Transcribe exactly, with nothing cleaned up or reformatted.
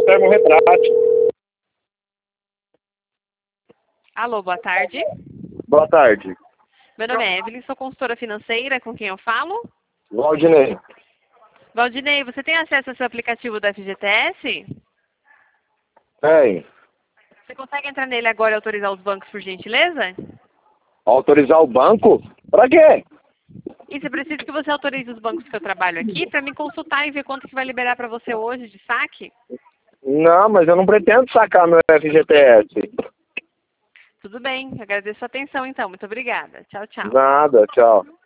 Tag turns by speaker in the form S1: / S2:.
S1: termorretrátil.
S2: Alô, boa tarde.
S1: Boa tarde.
S2: Meu nome é Evelyn, sou consultora financeira, com quem eu falo?
S1: Valdinei.
S2: Valdinei, você tem acesso ao seu aplicativo da F G T S?
S1: Tem.
S2: Você consegue entrar nele agora e autorizar os bancos, por gentileza?
S1: Autorizar o banco? Pra quê?
S2: Isso, eu preciso que você autorize os bancos que eu trabalho aqui para me consultar e ver quanto que vai liberar para você hoje de saque.
S1: Não, mas eu não pretendo sacar meu F G T S.
S2: Tudo bem, agradeço a atenção então. Muito obrigada. Tchau, tchau.
S1: Nada, tchau.